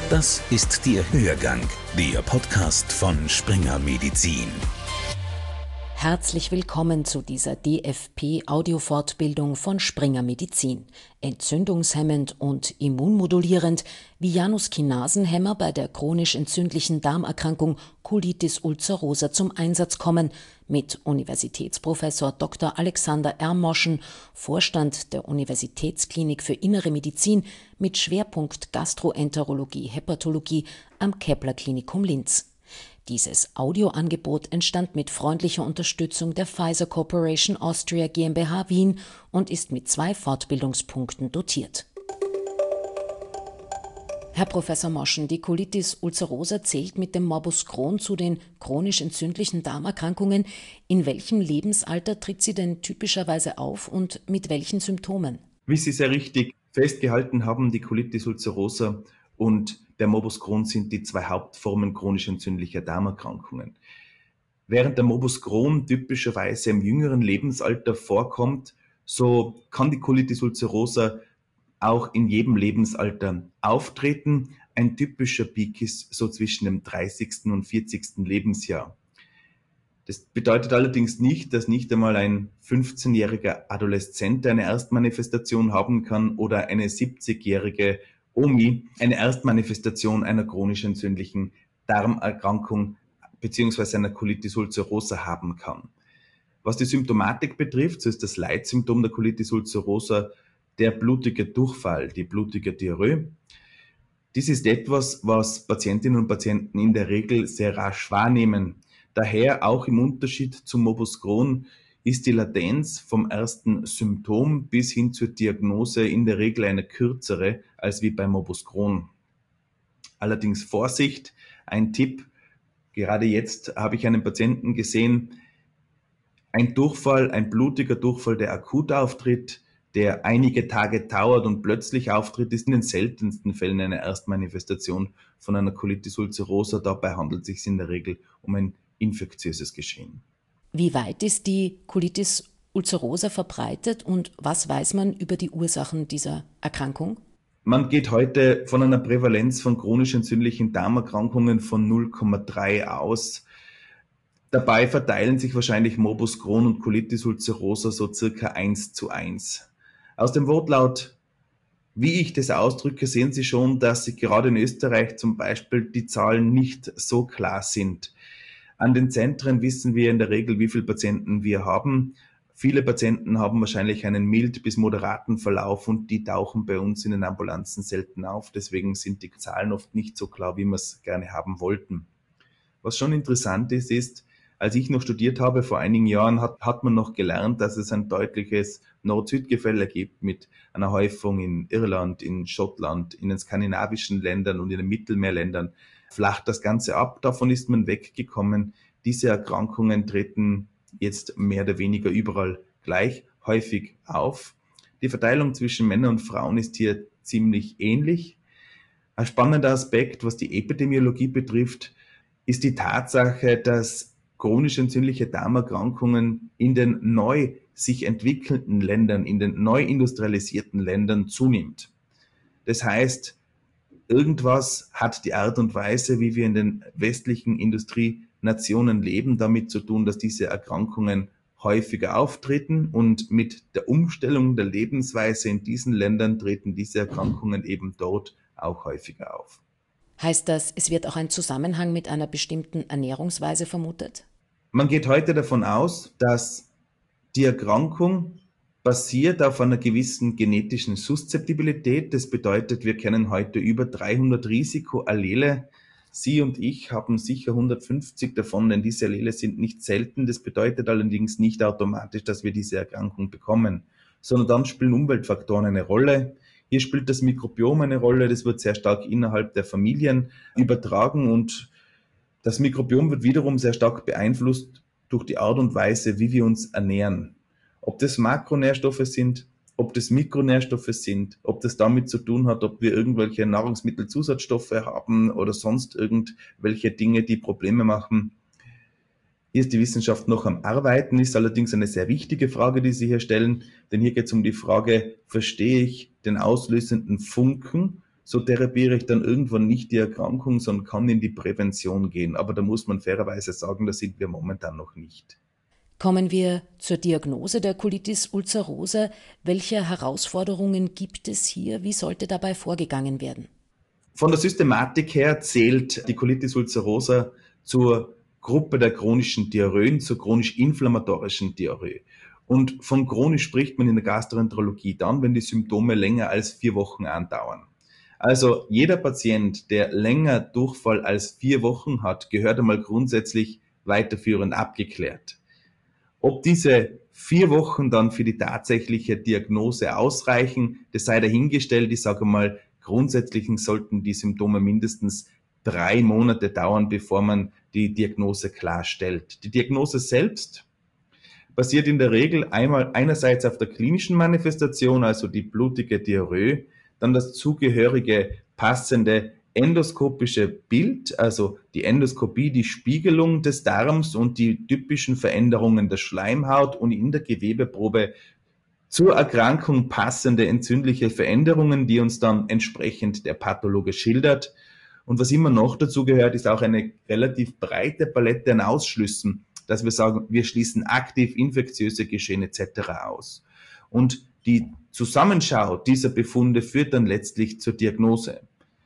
Das ist der Hörgang, der Podcast von Springer Medizin. Herzlich willkommen zu dieser DFP-Audiofortbildung von Springer Medizin. Entzündungshemmend und immunmodulierend, wie Januskinasenhemmer bei der chronisch entzündlichen Darmerkrankung Colitis ulcerosa zum Einsatz kommen, mit Universitätsprofessor Dr. Alexander Ermoschen, Vorstand der Universitätsklinik für Innere Medizin mit Schwerpunkt Gastroenterologie, Hepatologie am Kepler-Klinikum Linz. Dieses Audioangebot entstand mit freundlicher Unterstützung der Pfizer Corporation Austria GmbH Wien und ist mit 2 Fortbildungspunkten dotiert. Herr Professor Moschen, die Colitis ulcerosa zählt mit dem Morbus Crohn zu den chronisch entzündlichen Darmerkrankungen. In welchem Lebensalter tritt sie denn typischerweise auf und mit welchen Symptomen? Wie Sie sehr richtig festgehalten haben, die Colitis ulcerosa und der Morbus Crohn sind die 2 Hauptformen chronisch entzündlicher Darmerkrankungen. Während der Morbus Crohn typischerweise im jüngeren Lebensalter vorkommt, so kann die Colitis ulcerosa auch in jedem Lebensalter auftreten. Ein typischer Peak ist so zwischen dem 30. und 40. Lebensjahr. Das bedeutet allerdings nicht, dass nicht einmal ein 15-jähriger Adoleszent eine Erstmanifestation haben kann oder eine 70-jährige Omi eine Erstmanifestation einer chronisch entzündlichen Darmerkrankung bzw. einer Colitis ulcerosa haben kann. Was die Symptomatik betrifft, so ist das Leitsymptom der Colitis ulcerosa der blutige Durchfall, die blutige Diarrhoe. Dies ist etwas, was Patientinnen und Patienten in der Regel sehr rasch wahrnehmen. Daher auch im Unterschied zum Morbus Crohn ist die Latenz vom ersten Symptom bis hin zur Diagnose in der Regel eine kürzere als wie bei Morbus Crohn. Allerdings Vorsicht, ein Tipp, gerade jetzt habe ich einen Patienten gesehen, ein Durchfall, ein blutiger Durchfall, der akut auftritt, der einige Tage dauert und plötzlich auftritt, ist in den seltensten Fällen eine Erstmanifestation von einer Colitis ulcerosa. Dabei handelt es sich in der Regel um ein infektiöses Geschehen. Wie weit ist die Colitis ulcerosa verbreitet und was weiß man über die Ursachen dieser Erkrankung? Man geht heute von einer Prävalenz von chronisch entzündlichen Darmerkrankungen von 0,3 aus. Dabei verteilen sich wahrscheinlich Morbus Crohn und Colitis ulcerosa so circa 1:1. Aus dem Wortlaut, wie ich das ausdrücke, sehen Sie schon, dass sich gerade in Österreich zum Beispiel die Zahlen nicht so klar sind. An den Zentren wissen wir in der Regel, wie viele Patienten wir haben. Viele Patienten haben wahrscheinlich einen mild bis moderaten Verlauf und die tauchen bei uns in den Ambulanzen selten auf. Deswegen sind die Zahlen oft nicht so klar, wie wir es gerne haben wollten. Was schon interessant ist, als ich noch studiert habe, vor einigen Jahren, hat man noch gelernt, dass es ein deutliches Nord-Süd-Gefälle gibt mit einer Häufung in Irland, in Schottland, in den skandinavischen Ländern und in den Mittelmeerländern. Flacht das Ganze ab, davon ist man weggekommen. Diese Erkrankungen treten jetzt mehr oder weniger überall gleich häufig auf. Die Verteilung zwischen Männern und Frauen ist hier ziemlich ähnlich. Ein spannender Aspekt, was die Epidemiologie betrifft, ist die Tatsache, dass chronisch entzündliche Darmerkrankungen in den neu sich entwickelnden Ländern, in den neu industrialisierten Ländern zunimmt. Das heißt, irgendwas hat die Art und Weise, wie wir in den westlichen Industrienationen leben, damit zu tun, dass diese Erkrankungen häufiger auftreten und mit der Umstellung der Lebensweise in diesen Ländern treten diese Erkrankungen eben dort auch häufiger auf. Heißt das, es wird auch ein Zusammenhang mit einer bestimmten Ernährungsweise vermutet? Man geht heute davon aus, dass die Erkrankung basiert auf einer gewissen genetischen Suszeptibilität. Das bedeutet, wir kennen heute über 300 Risikoallele. Sie und ich haben sicher 150 davon, denn diese Allele sind nicht selten. Das bedeutet allerdings nicht automatisch, dass wir diese Erkrankung bekommen, sondern dann spielen Umweltfaktoren eine Rolle. Hier spielt das Mikrobiom eine Rolle. Das wird sehr stark innerhalb der Familien übertragen und das Mikrobiom wird wiederum sehr stark beeinflusst durch die Art und Weise, wie wir uns ernähren. Ob das Makronährstoffe sind, ob das Mikronährstoffe sind, ob das damit zu tun hat, ob wir irgendwelche Nahrungsmittelzusatzstoffe haben oder sonst irgendwelche Dinge, die Probleme machen. Hier ist die Wissenschaft noch am Arbeiten, ist allerdings eine sehr wichtige Frage, die Sie hier stellen, denn hier geht es um die Frage, verstehe ich den auslösenden Funken, so therapiere ich dann irgendwann nicht die Erkrankung, sondern kann in die Prävention gehen. Aber da muss man fairerweise sagen, da sind wir momentan noch nicht. Kommen wir zur Diagnose der Colitis ulcerosa. Welche Herausforderungen gibt es hier? Wie sollte dabei vorgegangen werden? Von der Systematik her zählt die Colitis ulcerosa zur Gruppe der chronischen Diarrhöen, zur chronisch-inflammatorischen Diarrhoe. Und von chronisch spricht man in der Gastroenterologie dann, wenn die Symptome länger als 4 Wochen andauern. Also jeder Patient, der länger Durchfall als 4 Wochen hat, gehört einmal grundsätzlich weiterführend abgeklärt. Ob diese 4 Wochen dann für die tatsächliche Diagnose ausreichen, das sei dahingestellt. Ich sage mal, grundsätzlich sollten die Symptome mindestens 3 Monate dauern, bevor man die Diagnose klarstellt. Die Diagnose selbst basiert in der Regel einerseits auf der klinischen Manifestation, also die blutige Diarrhoe, dann das zugehörige passende endoskopische Bild, also die Endoskopie, die Spiegelung des Darms und die typischen Veränderungen der Schleimhaut und in der Gewebeprobe zur Erkrankung passende entzündliche Veränderungen, die uns dann entsprechend der Pathologe schildert. Und was immer noch dazu gehört, ist auch eine relativ breite Palette an Ausschlüssen, dass wir sagen, wir schließen aktiv infektiöse Geschehen etc. aus. Und die Zusammenschau dieser Befunde führt dann letztlich zur Diagnose.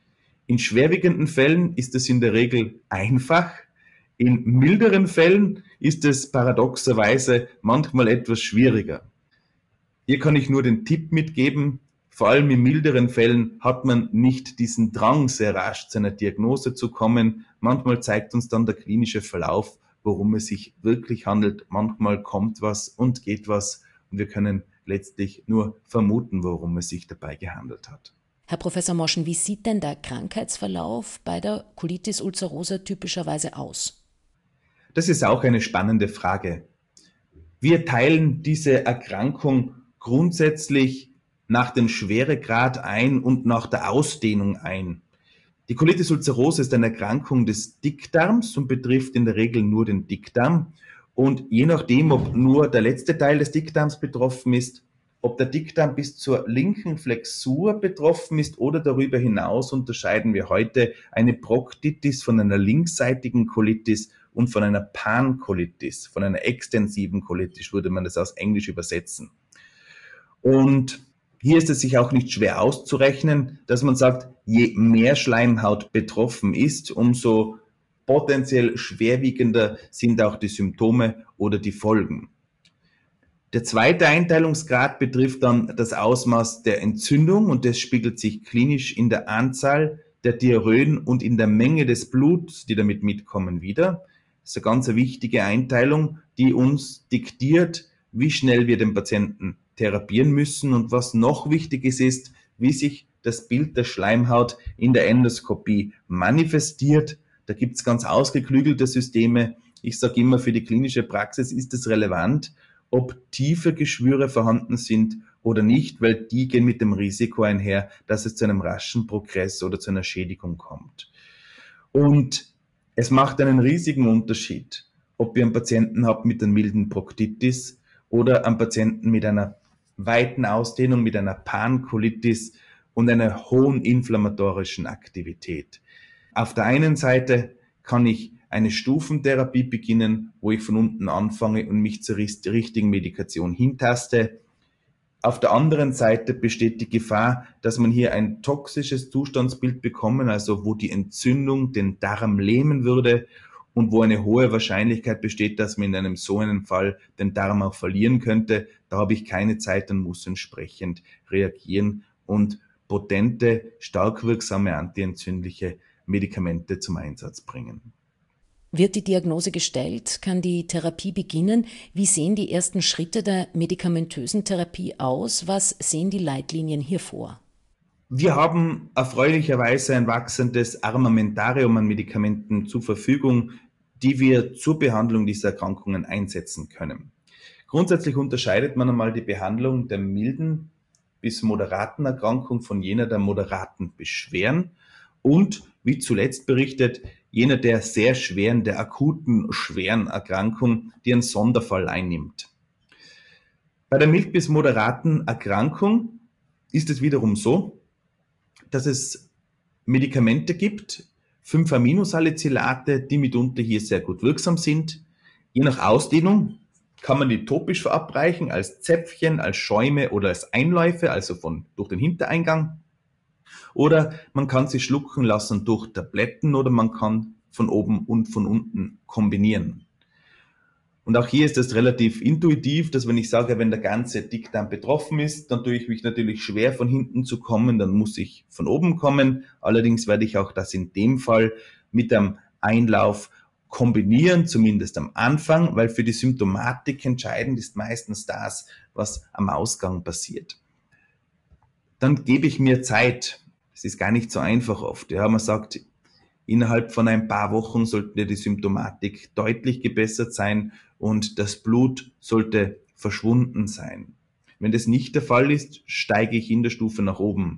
In schwerwiegenden Fällen ist es in der Regel einfach. In milderen Fällen ist es paradoxerweise manchmal etwas schwieriger. Hier kann ich nur den Tipp mitgeben, vor allem in milderen Fällen hat man nicht diesen Drang, sehr rasch zu einer Diagnose zu kommen. Manchmal zeigt uns dann der klinische Verlauf, worum es sich wirklich handelt. Manchmal kommt was und geht was und wir können letztlich nur vermuten, worum es sich dabei gehandelt hat. Herr Professor Moschen, wie sieht denn der Krankheitsverlauf bei der Colitis ulcerosa typischerweise aus? Das ist auch eine spannende Frage. Wir teilen diese Erkrankung grundsätzlich nach dem Schweregrad ein und nach der Ausdehnung ein. Die Colitis ulcerosa ist eine Erkrankung des Dickdarms und betrifft in der Regel nur den Dickdarm. Und je nachdem, ob nur der letzte Teil des Dickdarms betroffen ist, ob der Dickdarm bis zur linken Flexur betroffen ist oder darüber hinaus, unterscheiden wir heute eine Proctitis von einer linksseitigen Colitis und von einer Pancolitis, von einer extensiven Colitis, würde man das aus Englisch übersetzen. Und hier ist es sich auch nicht schwer auszurechnen, dass man sagt, je mehr Schleimhaut betroffen ist, umso potenziell schwerwiegender sind auch die Symptome oder die Folgen. Der zweite Einteilungsgrad betrifft dann das Ausmaß der Entzündung und das spiegelt sich klinisch in der Anzahl der Diarrhoen und in der Menge des Bluts, die damit mitkommen, wider. Das ist eine ganz wichtige Einteilung, die uns diktiert, wie schnell wir den Patienten therapieren müssen und was noch wichtig ist, wie sich das Bild der Schleimhaut in der Endoskopie manifestiert. Da gibt es ganz ausgeklügelte Systeme. Ich sage immer, für die klinische Praxis ist es relevant, ob tiefe Geschwüre vorhanden sind oder nicht, weil die gehen mit dem Risiko einher, dass es zu einem raschen Progress oder zu einer Schädigung kommt. Und es macht einen riesigen Unterschied, ob ihr einen Patienten habt mit einer milden Proctitis oder einen Patienten mit einer weiten Ausdehnung, mit einer Pancolitis und einer hohen inflammatorischen Aktivität. Auf der einen Seite kann ich eine Stufentherapie beginnen, wo ich von unten anfange und mich zur richtigen Medikation hintaste. Auf der anderen Seite besteht die Gefahr, dass man hier ein toxisches Zustandsbild bekommen, also wo die Entzündung den Darm lähmen würde und wo eine hohe Wahrscheinlichkeit besteht, dass man in so einem Fall den Darm auch verlieren könnte. Da habe ich keine Zeit und muss entsprechend reagieren und potente, stark wirksame antientzündliche Medikamente zum Einsatz bringen. Wird die Diagnose gestellt, kann die Therapie beginnen. Wie sehen die ersten Schritte der medikamentösen Therapie aus? Was sehen die Leitlinien hier vor? Wir haben erfreulicherweise ein wachsendes Armamentarium an Medikamenten zur Verfügung, die wir zur Behandlung dieser Erkrankungen einsetzen können. Grundsätzlich unterscheidet man einmal die Behandlung der milden bis moderaten Erkrankung von jener der moderaten Beschwerden und, wie zuletzt berichtet, jener der sehr schweren, der akuten schweren Erkrankung, die einen Sonderfall einnimmt. Bei der mild bis moderaten Erkrankung ist es wiederum so, dass es Medikamente gibt, 5-Aminosalicylate, die mitunter hier sehr gut wirksam sind. Je nach Ausdehnung kann man die topisch verabreichen, als Zäpfchen, als Schäume oder als Einläufe, also durch den Hintereingang. Oder man kann sie schlucken lassen durch Tabletten oder man kann von oben und von unten kombinieren. Und auch hier ist es relativ intuitiv, dass wenn ich sage, wenn der ganze Dickdarm betroffen ist, dann tue ich mich natürlich schwer von hinten zu kommen, dann muss ich von oben kommen. Allerdings werde ich auch das in dem Fall mit einem Einlauf kombinieren, zumindest am Anfang, weil für die Symptomatik entscheidend ist meistens das, was am Ausgang passiert. Dann gebe ich mir Zeit. Das ist gar nicht so einfach oft. Ja, man sagt, innerhalb von ein paar Wochen sollte die Symptomatik deutlich gebessert sein und das Blut sollte verschwunden sein. Wenn das nicht der Fall ist, steige ich in der Stufe nach oben.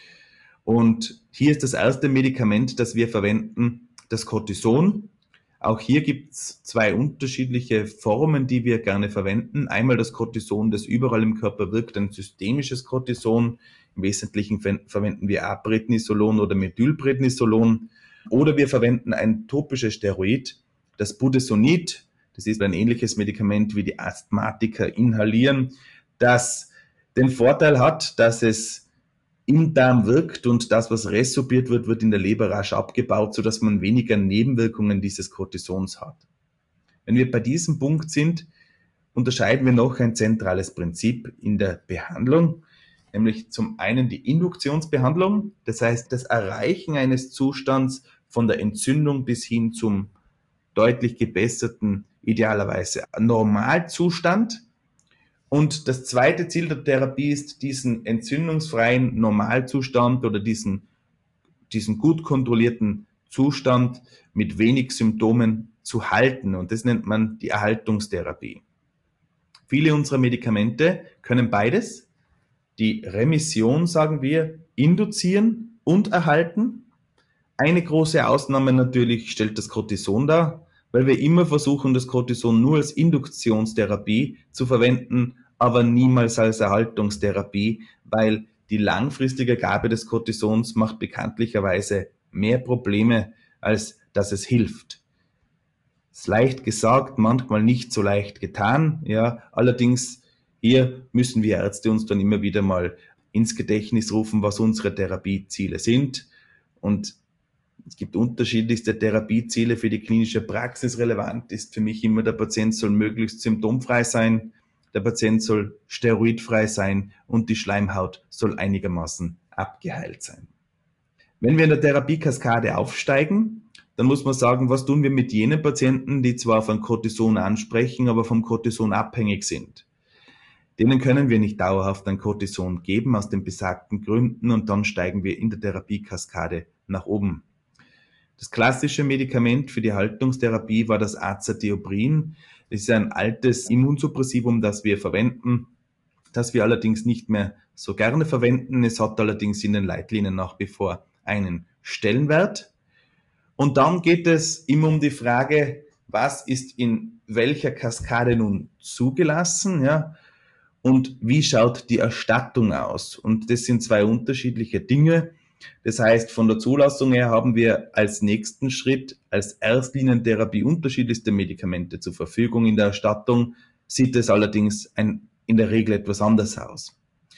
Und hier ist das erste Medikament, das wir verwenden, das Cortison. Auch hier gibt es 2 unterschiedliche Formen, die wir gerne verwenden. Einmal das Cortison, das überall im Körper wirkt, ein systemisches Cortison. Im Wesentlichen verwenden wir A-Prednisolon oder Methylprednisolon. Oder wir verwenden ein topisches Steroid, das Budesonid. Das ist ein ähnliches Medikament, wie die Asthmatiker inhalieren, das den Vorteil hat, dass es im Darm wirkt und das, was resorbiert wird, wird in der Leber rasch abgebaut, sodass man weniger Nebenwirkungen dieses Cortisons hat. Wenn wir bei diesem Punkt sind, unterscheiden wir noch ein zentrales Prinzip in der Behandlung, nämlich zum einen die Induktionsbehandlung, das heißt das Erreichen eines Zustands von der Entzündung bis hin zum deutlich gebesserten, idealerweise Normalzustand. Und das zweite Ziel der Therapie ist, diesen entzündungsfreien Normalzustand oder diesen gut kontrollierten Zustand mit wenig Symptomen zu halten. Und das nennt man die Erhaltungstherapie. Viele unserer Medikamente können beides. Die Remission, sagen wir, induzieren und erhalten. Eine große Ausnahme natürlich stellt das Cortison dar, weil wir immer versuchen, das Cortison nur als Induktionstherapie zu verwenden, aber niemals als Erhaltungstherapie, weil die langfristige Gabe des Cortisons macht bekanntlicherweise mehr Probleme, als dass es hilft. Ist leicht gesagt, manchmal nicht so leicht getan. Ja, allerdings hier müssen wir Ärzte uns dann immer wieder mal ins Gedächtnis rufen, was unsere Therapieziele sind. Und es gibt unterschiedlichste Therapieziele für die klinische Praxis. Relevant ist für mich immer, der Patient soll möglichst symptomfrei sein, der Patient soll steroidfrei sein und die Schleimhaut soll einigermaßen abgeheilt sein. Wenn wir in der Therapiekaskade aufsteigen, dann muss man sagen, was tun wir mit jenen Patienten, die zwar von Cortison ansprechen, aber vom Cortison abhängig sind. Denen können wir nicht dauerhaft ein Cortison geben, aus den besagten Gründen, und dann steigen wir in der Therapiekaskade nach oben. Das klassische Medikament für die Haltungstherapie war das Azathioprine. Das ist ein altes Immunsuppressivum, das wir verwenden, das wir allerdings nicht mehr so gerne verwenden. Es hat allerdings in den Leitlinien nach wie vor einen Stellenwert. Und dann geht es immer um die Frage, was ist in welcher Kaskade nun zugelassen, ja? Und wie schaut die Erstattung aus? Und das sind 2 unterschiedliche Dinge. Das heißt, von der Zulassung her haben wir als nächsten Schritt als Erstlinientherapie unterschiedlichste Medikamente zur Verfügung. In der Erstattung sieht es allerdings in der Regel etwas anders aus.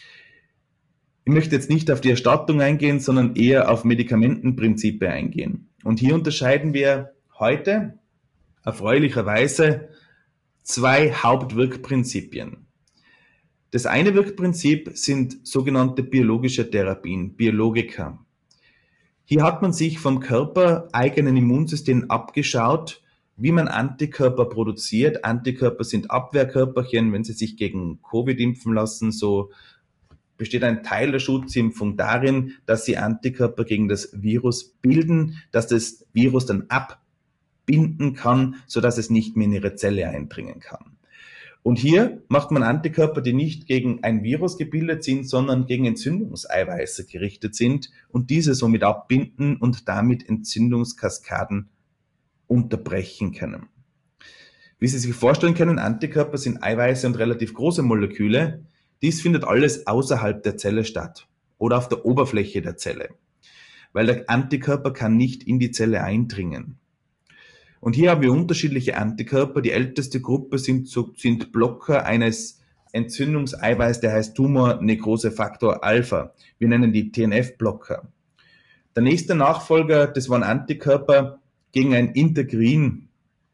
Ich möchte jetzt nicht auf die Erstattung eingehen, sondern eher auf Medikamentenprinzipien eingehen. Und hier unterscheiden wir heute erfreulicherweise 2 Hauptwirkprinzipien. Das eine Wirkprinzip sind sogenannte biologische Therapien, Biologika. Hier hat man sich vom körpereigenen Immunsystem abgeschaut, wie man Antikörper produziert. Antikörper sind Abwehrkörperchen, wenn sie sich gegen Covid impfen lassen, so besteht ein Teil der Schutzimpfung darin, dass sie Antikörper gegen das Virus bilden, dass das Virus dann abbinden kann, sodass es nicht mehr in ihre Zelle eindringen kann. Und hier macht man Antikörper, die nicht gegen ein Virus gebildet sind, sondern gegen Entzündungseiweiße gerichtet sind und diese somit abbinden und damit Entzündungskaskaden unterbrechen können. Wie Sie sich vorstellen können, Antikörper sind Eiweiße und relativ große Moleküle. Dies findet alles außerhalb der Zelle statt oder auf der Oberfläche der Zelle. weil der Antikörper kann nicht in die Zelle eindringen. Und hier haben wir unterschiedliche Antikörper. Die älteste Gruppe sind Blocker eines Entzündungseiweiß, der heißt Tumor-Nekrose-Faktor Alpha. Wir nennen die TNF-Blocker. Der nächste Nachfolger, das waren Antikörper gegen ein Integrin,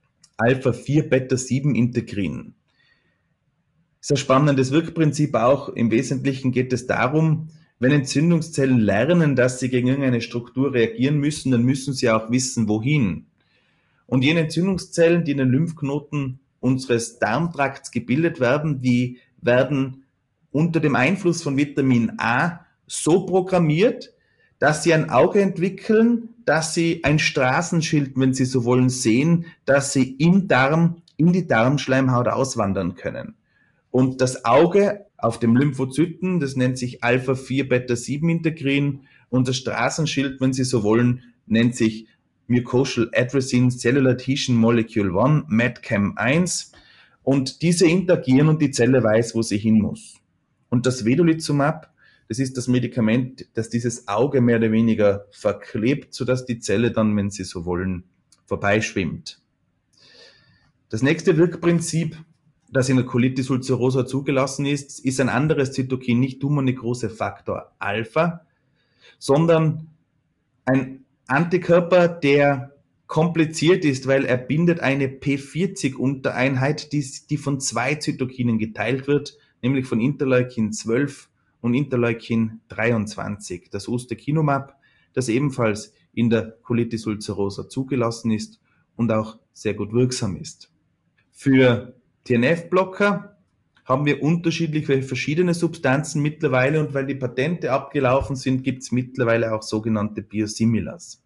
Alpha-4-Beta-7-Integrin. Das ist ein spannendes Wirkprinzip auch. Im Wesentlichen geht es darum, wenn Entzündungszellen lernen, dass sie gegen irgendeine Struktur reagieren müssen, dann müssen sie auch wissen, wohin. Und jene Entzündungszellen, die in den Lymphknoten unseres Darmtrakts gebildet werden, die werden unter dem Einfluss von Vitamin A so programmiert, dass sie ein Auge entwickeln, dass sie ein Straßenschild, wenn Sie so wollen, sehen, dass sie im Darm, in die Darmschleimhaut auswandern können. Und das Auge auf dem Lymphozyten, das nennt sich Alpha-4-Beta-7-Integrin, und das Straßenschild, wenn Sie so wollen, nennt sich Mucosal Adhesin Cellular Adhesion Molecule 1, MAdCAM-1, und diese interagieren und die Zelle weiß, wo sie hin muss. Und das Vedolizumab, das ist das Medikament, das dieses Auge mehr oder weniger verklebt, sodass die Zelle dann, wenn Sie so wollen, vorbeischwimmt. Das nächste Wirkprinzip, das in der Colitis ulcerosa zugelassen ist, ist ein anderes Zytokin, nicht Tumor-Nekrose-Faktor Alpha, sondern ein Antikörper, der kompliziert ist, weil er bindet eine P40-Untereinheit, die von 2 Zytokinen geteilt wird, nämlich von Interleukin 12 und Interleukin 23, das Ustekinumab, das ebenfalls in der Colitis ulcerosa zugelassen ist und auch sehr gut wirksam ist. Für TNF-Blocker haben wir unterschiedliche verschiedene Substanzen mittlerweile, und weil die Patente abgelaufen sind, gibt es mittlerweile auch sogenannte Biosimilars.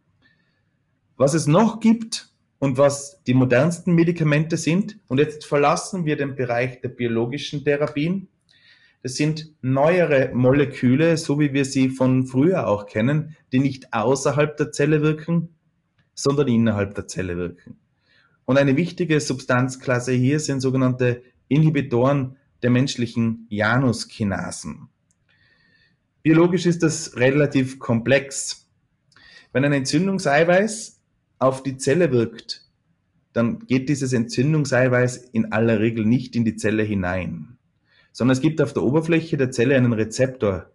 Was es noch gibt und was die modernsten Medikamente sind, und jetzt verlassen wir den Bereich der biologischen Therapien, das sind neuere Moleküle, so wie wir sie von früher auch kennen, die nicht außerhalb der Zelle wirken, sondern innerhalb der Zelle wirken. Und eine wichtige Substanzklasse hier sind sogenannte Inhibitoren der menschlichen Januskinasen. Biologisch ist das relativ komplex. Wenn ein Entzündungseiweiß auf die Zelle wirkt, dann geht dieses Entzündungseiweiß in aller Regel nicht in die Zelle hinein, sondern es gibt auf der Oberfläche der Zelle einen Rezeptor.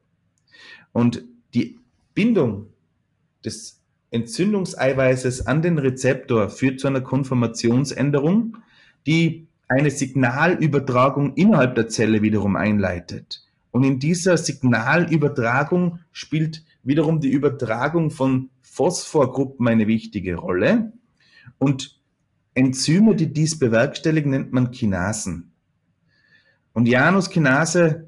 Und die Bindung des Entzündungseiweißes an den Rezeptor führt zu einer Konformationsänderung, die eine Signalübertragung innerhalb der Zelle wiederum einleitet. Und in dieser Signalübertragung spielt wiederum die Übertragung von Phosphorgruppen eine wichtige Rolle. Und Enzyme, die dies bewerkstelligen, nennt man Kinasen. Und Januskinase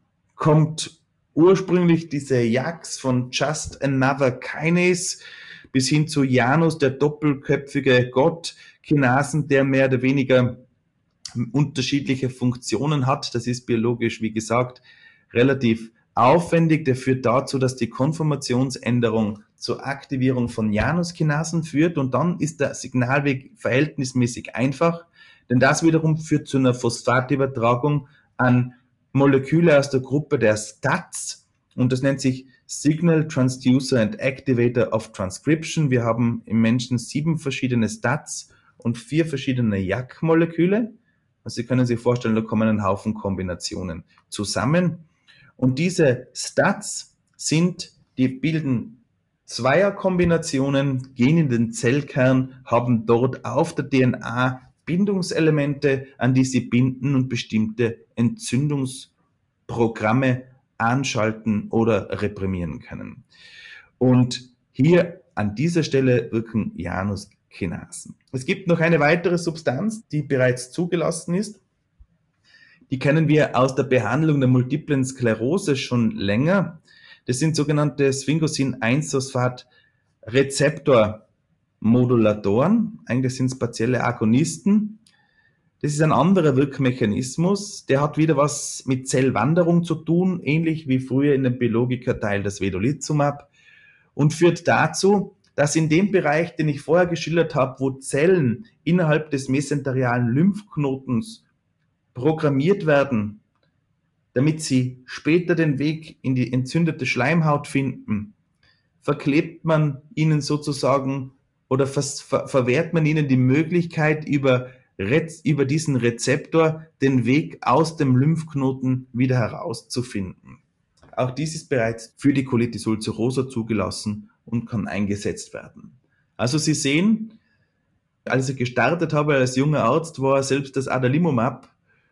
kommt ursprünglich diese JAKs von Just Another Kinase bis hin zu Janus, der doppelköpfige Gott, Kinasen, der mehr oder weniger unterschiedliche Funktionen hat. Das ist biologisch, wie gesagt, relativ aufwendig. Der führt dazu, dass die Konformationsänderung zur Aktivierung von Januskinasen führt, und dann ist der Signalweg verhältnismäßig einfach, denn das wiederum führt zu einer Phosphatübertragung an Moleküle aus der Gruppe der STATs, und das nennt sich Signal Transducer and Activator of Transcription. Wir haben im Menschen 7 verschiedene STATs und 4 verschiedene JAK-Moleküle. Also Sie können sich vorstellen, da kommen ein Haufen Kombinationen zusammen. Und diese STATs die bilden Zweierkombinationen, gehen in den Zellkern, haben dort auf der DNA Bindungselemente, an die sie binden und bestimmte Entzündungsprogramme anschalten oder reprimieren können. Und hier an dieser Stelle wirken Januskinasen. Es gibt noch eine weitere Substanz, die bereits zugelassen ist. Die kennen wir aus der Behandlung der multiplen Sklerose schon länger. Das sind sogenannte Sphingosine-1-Phosphat-Rezeptor-Modulatoren. Eigentlich sind es partielle Agonisten. Das ist ein anderer Wirkmechanismus. Der hat wieder was mit Zellwanderung zu tun, ähnlich wie früher in dem Biologikerteil das Vedolizumab, und führt dazu, dass in dem Bereich, den ich vorher geschildert habe, wo Zellen innerhalb des mesenterialen Lymphknotens programmiert werden, damit sie später den Weg in die entzündete Schleimhaut finden, verklebt man ihnen sozusagen oder verwehrt man ihnen die Möglichkeit, über diesen Rezeptor den Weg aus dem Lymphknoten wieder herauszufinden. Auch dies ist bereits für die Colitis ulcerosa zugelassen und kann eingesetzt werden. Also Sie sehen, als ich gestartet habe als junger Arzt, war selbst das Adalimumab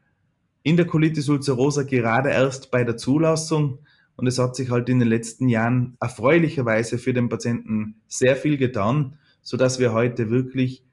in der Colitis ulcerosa gerade erst bei der Zulassung, und es hat sich halt in den letzten Jahren erfreulicherweise für den Patienten sehr viel getan, sodass wir heute wirklich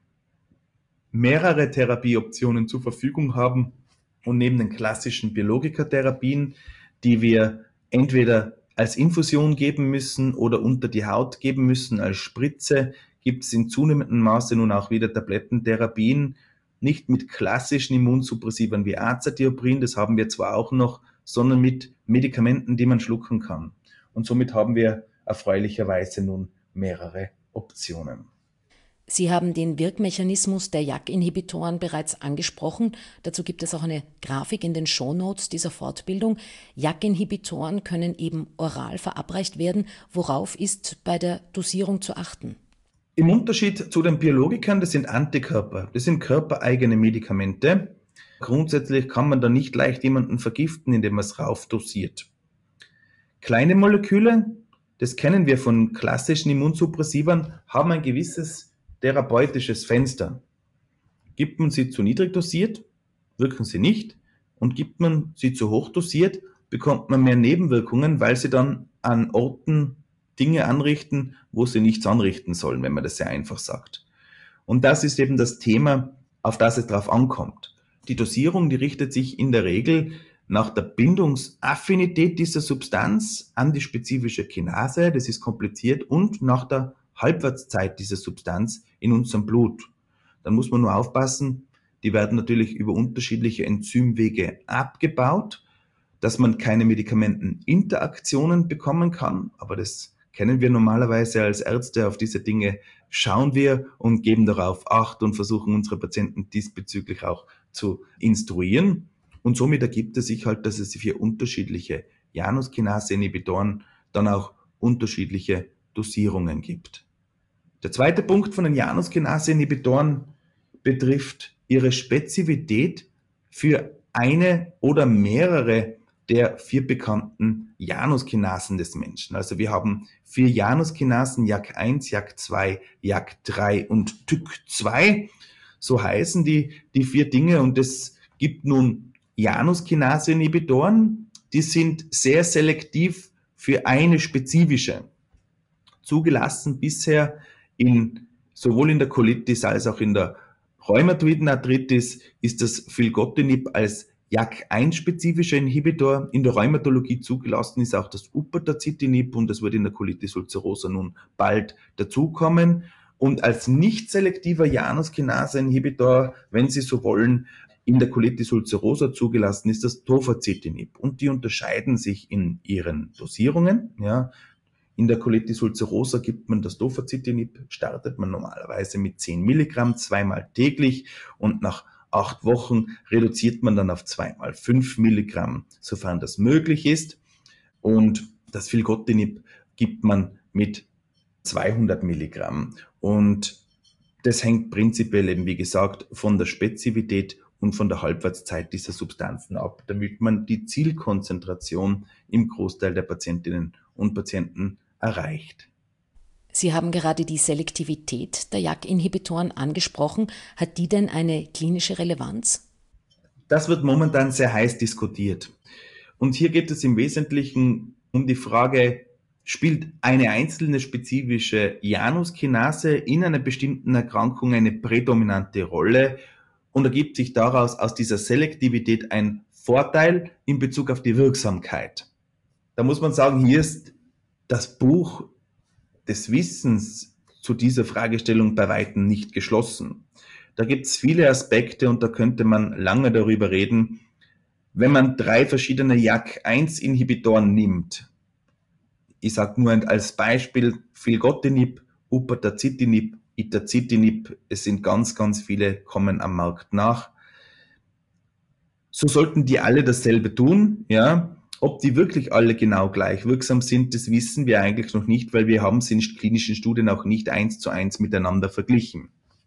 mehrere Therapieoptionen zur Verfügung haben und neben den klassischen Biologikatherapien, die wir entweder als Infusion geben müssen oder unter die Haut geben müssen als Spritze, gibt es in zunehmendem Maße nun auch wieder Tablettentherapien, nicht mit klassischen Immunsuppressivern wie Azathioprin, das haben wir zwar auch noch, sondern mit Medikamenten, die man schlucken kann. Und somit haben wir erfreulicherweise nun mehrere Optionen. Sie haben den Wirkmechanismus der JAK-Inhibitoren bereits angesprochen. Dazu gibt es auch eine Grafik in den Shownotes dieser Fortbildung. JAK-Inhibitoren können eben oral verabreicht werden. Worauf ist bei der Dosierung zu achten? Im Unterschied zu den Biologikern, das sind Antikörper, das sind körpereigene Medikamente. Grundsätzlich kann man da nicht leicht jemanden vergiften, indem man es raufdosiert. Kleine Moleküle, das kennen wir von klassischen Immunsuppressivern, haben ein gewisses therapeutisches Fenster. Gibt man sie zu niedrig dosiert, wirken sie nicht, und gibt man sie zu hoch dosiert, bekommt man mehr Nebenwirkungen, weil sie dann an Orten Dinge anrichten, wo sie nichts anrichten sollen, wenn man das sehr einfach sagt. Und das ist eben das Thema, auf das es drauf ankommt. Die Dosierung, die richtet sich in der Regel nach der Bindungsaffinität dieser Substanz an die spezifische Kinase, das ist kompliziert, und nach der Halbwertszeit dieser Substanz in unserem Blut. Dann muss man nur aufpassen, die werden natürlich über unterschiedliche Enzymwege abgebaut, dass man keine Medikamenteninteraktionen bekommen kann, aber das kennen wir normalerweise als Ärzte. Auf diese Dinge schauen wir und geben darauf Acht und versuchen unsere Patienten diesbezüglich auch zu instruieren. Und somit ergibt es sich halt, dass es für unterschiedliche Januskinase-Inhibitoren dann auch unterschiedliche Dosierungen gibt. Der zweite Punkt von den Januskinase-Inhibitoren betrifft ihre Spezifität für eine oder mehrere der 4 bekannten Januskinasen des Menschen. Also wir haben 4 Januskinasen, JAK1, JAK2, JAK3 und TYK2. So heißen die 4 Dinge, und es gibt nun Januskinase-Inhibitoren, die sind sehr selektiv für eine spezifische. Zugelassen bisher sowohl in der Colitis als auch in der rheumatoiden Arthritis ist das Filgotinib als JAK1-spezifischer Inhibitor. In der Rheumatologie zugelassen ist auch das Upadacitinib, und das wird in der Colitis ulcerosa nun bald dazukommen. Und als nicht selektiver Januskinase-Inhibitor, wenn Sie so wollen, in der Colitis ulcerosa zugelassen ist das Tofacitinib. Und die unterscheiden sich in ihren Dosierungen. Ja. In der Colitis ulcerosa gibt man das Tofacitinib, startet man normalerweise mit 10 Milligramm zweimal täglich, und nach 8 Wochen reduziert man dann auf 2x5 Milligramm, sofern das möglich ist. Und das Filgotinib gibt man mit 200 Milligramm. Und das hängt prinzipiell eben, wie gesagt, von der Spezifität und von der Halbwertszeit dieser Substanzen ab, damit man die Zielkonzentration im Großteil der Patientinnen und Patienten erreicht. Sie haben gerade die Selektivität der JAK-Inhibitoren angesprochen. Hat die denn eine klinische Relevanz? Das wird momentan sehr heiß diskutiert. Und hier geht es im Wesentlichen um die Frage, spielt eine einzelne spezifische Januskinase in einer bestimmten Erkrankung eine prädominante Rolle und ergibt sich daraus aus dieser Selektivität ein Vorteil in Bezug auf die Wirksamkeit? Da muss man sagen, hier ist das Buch des Wissens zu dieser Fragestellung bei weitem nicht geschlossen. Da gibt es viele Aspekte, und da könnte man lange darüber reden. Wenn man 3 verschiedene JAK1-Inhibitoren nimmt, ich sage nur als Beispiel Filgotinib, Upadacitinib, Itacitinib, es sind ganz, ganz viele, kommen am Markt nach. So sollten die alle dasselbe tun, ja. Ob die wirklich alle genau gleich wirksam sind, das wissen wir eigentlich noch nicht, weil wir haben sie in klinischen Studien auch nicht 1:1 miteinander verglichen.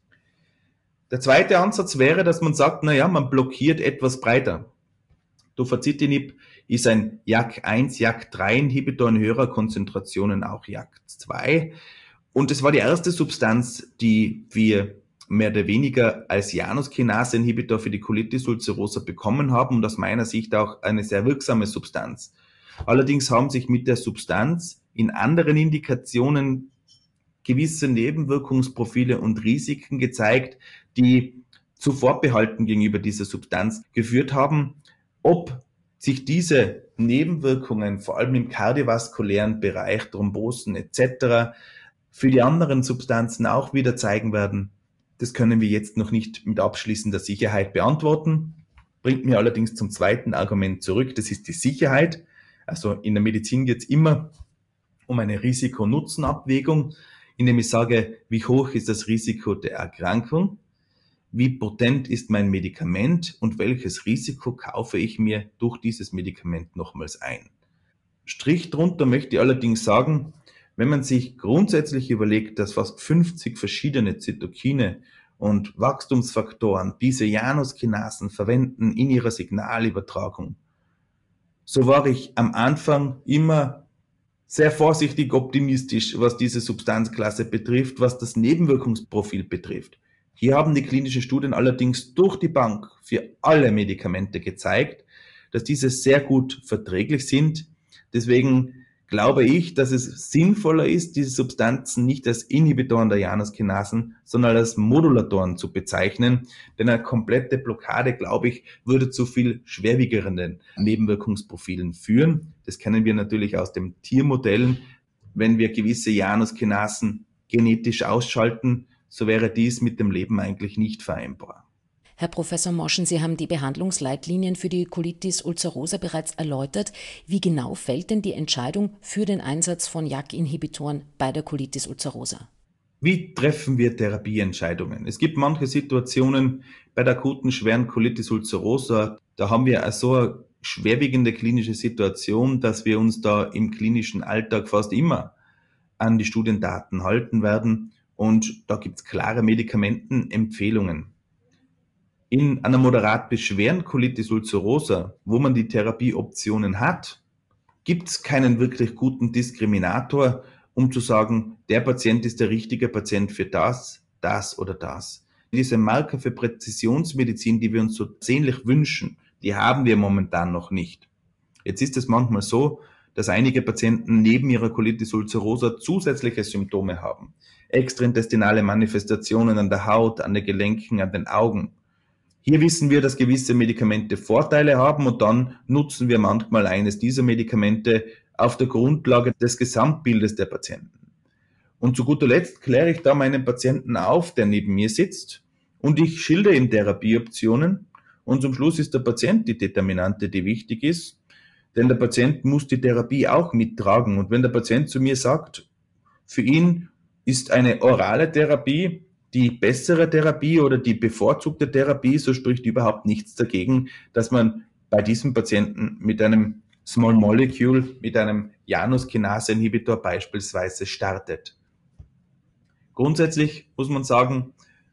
Der zweite Ansatz wäre, dass man sagt, man blockiert etwas breiter. Tofacitinib ist ein JAK1, JAK3-Inhibitor in höherer Konzentrationen, auch JAK2. Und es war die erste Substanz, die wir mehr oder weniger als Januskinase-Inhibitor für die Colitis ulcerosa bekommen haben und aus meiner Sicht auch eine sehr wirksame Substanz. Allerdings haben sich mit der Substanz in anderen Indikationen gewisse Nebenwirkungsprofile und Risiken gezeigt, die zu Vorbehalten gegenüber dieser Substanz geführt haben. Ob sich diese Nebenwirkungen, vor allem im kardiovaskulären Bereich, Thrombosen etc., für die anderen Substanzen auch wieder zeigen werden, das können wir jetzt noch nicht mit abschließender Sicherheit beantworten. Bringt mir allerdings zum zweiten Argument zurück, das ist die Sicherheit. Also in der Medizin geht es immer um eine Risiko-Nutzen-Abwägung, indem ich sage, wie hoch ist das Risiko der Erkrankung, wie potent ist mein Medikament und welches Risiko kaufe ich mir durch dieses Medikament nochmals ein. Strich drunter möchte ich allerdings sagen, wenn man sich grundsätzlich überlegt, dass fast 50 verschiedene Zytokine und Wachstumsfaktoren diese Januskinasen verwenden in ihrer Signalübertragung, so war ich am Anfang immer sehr vorsichtig optimistisch, was diese Substanzklasse betrifft, was das Nebenwirkungsprofil betrifft. Hier haben die klinischen Studien allerdings durch die Bank für alle Medikamente gezeigt, dass diese sehr gut verträglich sind. Deswegen glaube ich, dass es sinnvoller ist, diese Substanzen nicht als Inhibitoren der Januskinasen, sondern als Modulatoren zu bezeichnen. Denn eine komplette Blockade, glaube ich, würde zu viel schwerwiegenden Nebenwirkungsprofilen führen. Das kennen wir natürlich aus den Tiermodellen. Wenn wir gewisse Januskinasen genetisch ausschalten, so wäre dies mit dem Leben eigentlich nicht vereinbar. Herr Professor Moschen, Sie haben die Behandlungsleitlinien für die Colitis ulcerosa bereits erläutert. Wie genau fällt denn die Entscheidung für den Einsatz von JAK-Inhibitoren bei der Colitis ulcerosa? Wie treffen wir Therapieentscheidungen? Es gibt manche Situationen bei der akuten schweren Colitis ulcerosa, da haben wir so eine schwerwiegende klinische Situation, dass wir uns da im klinischen Alltag fast immer an die Studiendaten halten werden und da gibt es klare Medikamentenempfehlungen. In einer moderat bis schweren Colitis ulcerosa, wo man die Therapieoptionen hat, gibt es keinen wirklich guten Diskriminator, um zu sagen, der Patient ist der richtige Patient für das oder das. Diese Marker für Präzisionsmedizin, die wir uns so sehnlich wünschen, die haben wir momentan noch nicht. Jetzt ist es manchmal so, dass einige Patienten neben ihrer Colitis ulcerosa zusätzliche Symptome haben. Extraintestinale Manifestationen an der Haut, an den Gelenken, an den Augen. Hier wissen wir, dass gewisse Medikamente Vorteile haben und dann nutzen wir manchmal eines dieser Medikamente auf der Grundlage des Gesamtbildes der Patienten. Und zu guter Letzt kläre ich da meinen Patienten auf, der neben mir sitzt und ich schildere ihm Therapieoptionen und zum Schluss ist der Patient die Determinante, die wichtig ist, denn der Patient muss die Therapie auch mittragen und wenn der Patient zu mir sagt, für ihn ist eine orale Therapie die bessere Therapie oder die bevorzugte Therapie, so spricht überhaupt nichts dagegen, dass man bei diesem Patienten mit einem Small Molecule, mit einem Januskinase-Inhibitor beispielsweise startet. Grundsätzlich muss man sagen,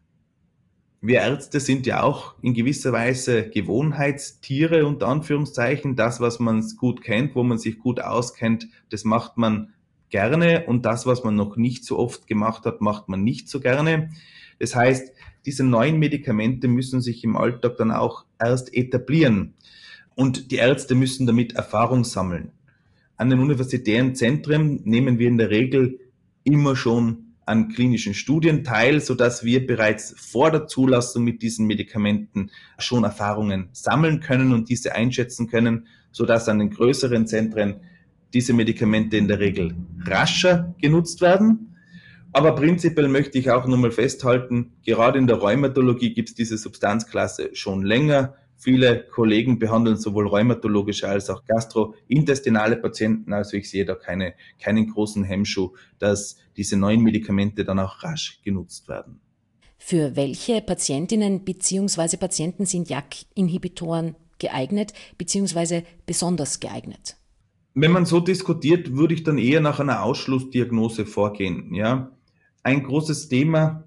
wir Ärzte sind ja auch in gewisser Weise Gewohnheitstiere, unter Anführungszeichen. Das, was man gut kennt, wo man sich gut auskennt, das macht man gerne und das, was man noch nicht so oft gemacht hat, macht man nicht so gerne. Das heißt, diese neuen Medikamente müssen sich im Alltag dann auch erst etablieren und die Ärzte müssen damit Erfahrung sammeln. An den universitären Zentren nehmen wir in der Regel immer schon an klinischen Studien teil, sodass wir bereits vor der Zulassung mit diesen Medikamenten schon Erfahrungen sammeln können und diese einschätzen können, sodass an den größeren Zentren diese Medikamente in der Regel rascher genutzt werden. Aber prinzipiell möchte ich auch nochmal festhalten, gerade in der Rheumatologie gibt es diese Substanzklasse schon länger. Viele Kollegen behandeln sowohl rheumatologische als auch gastrointestinale Patienten. Also ich sehe da keinen großen Hemmschuh, dass diese neuen Medikamente dann auch rasch genutzt werden. Für welche Patientinnen bzw. Patienten sind JAK-Inhibitoren geeignet bzw. besonders geeignet? Wenn man so diskutiert, würde ich dann eher nach einer Ausschlussdiagnose vorgehen. Ja? Ein großes Thema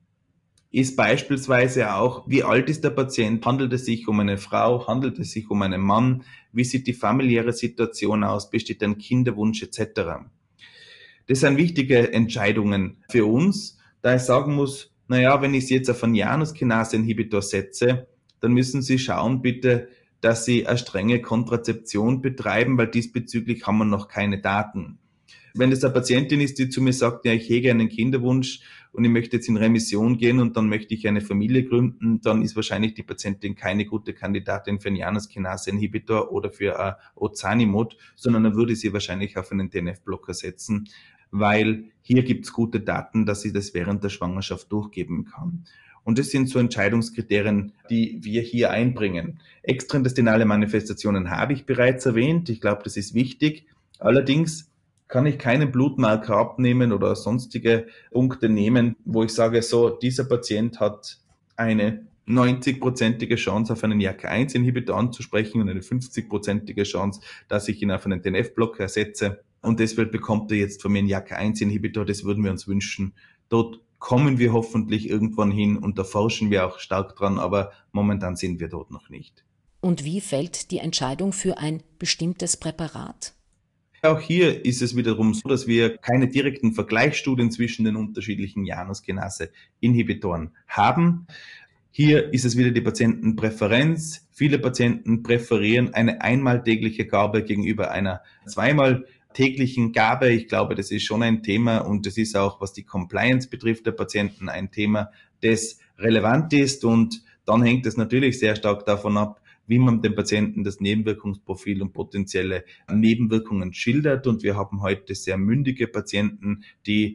ist beispielsweise auch, wie alt ist der Patient? Handelt es sich um eine Frau? Handelt es sich um einen Mann? Wie sieht die familiäre Situation aus? Besteht ein Kinderwunsch etc.? Das sind wichtige Entscheidungen für uns, da ich sagen muss, naja, wenn ich jetzt auf einen Januskinase-Inhibitor setze, dann müssen Sie schauen bitte, dass Sie eine strenge Kontrazeption betreiben, weil diesbezüglich haben wir noch keine Daten. Wenn es eine Patientin ist, die zu mir sagt, ja, ich hege einen Kinderwunsch und ich möchte jetzt in Remission gehen und dann möchte ich eine Familie gründen, dann ist wahrscheinlich die Patientin keine gute Kandidatin für einen Januskinase-Inhibitor oder für ein Ozanimod, sondern dann würde sie wahrscheinlich auf einen TNF-Blocker setzen, weil hier gibt es gute Daten, dass sie das während der Schwangerschaft durchgeben kann. Und das sind so Entscheidungskriterien, die wir hier einbringen. Extraintestinale Manifestationen habe ich bereits erwähnt. Ich glaube, das ist wichtig. Allerdings kann ich keinen Blutmarker abnehmen oder sonstige Punkte nehmen, wo ich sage, so, dieser Patient hat eine 90-prozentige Chance auf einen JAK1-Inhibitor anzusprechen und eine 50-prozentige Chance, dass ich ihn auf einen TNF-Blocker ersetze. Und deshalb bekommt er jetzt von mir einen JAK1-Inhibitor, das würden wir uns wünschen. Dort kommen wir hoffentlich irgendwann hin und da forschen wir auch stark dran, aber momentan sind wir dort noch nicht. Und wie fällt die Entscheidung für ein bestimmtes Präparat? Auch hier ist es wiederum so, dass wir keine direkten Vergleichsstudien zwischen den unterschiedlichen Januskinase-Inhibitoren haben. Hier ist es wieder die Patientenpräferenz. Viele Patienten präferieren eine einmal tägliche Gabe gegenüber einer zweimal täglichen Gabe. Ich glaube, das ist schon ein Thema und das ist auch, was die Compliance betrifft, der Patienten ein Thema, das relevant ist und dann hängt es natürlich sehr stark davon ab, wie man dem Patienten das Nebenwirkungsprofil und potenzielle Nebenwirkungen schildert und wir haben heute sehr mündige Patienten, die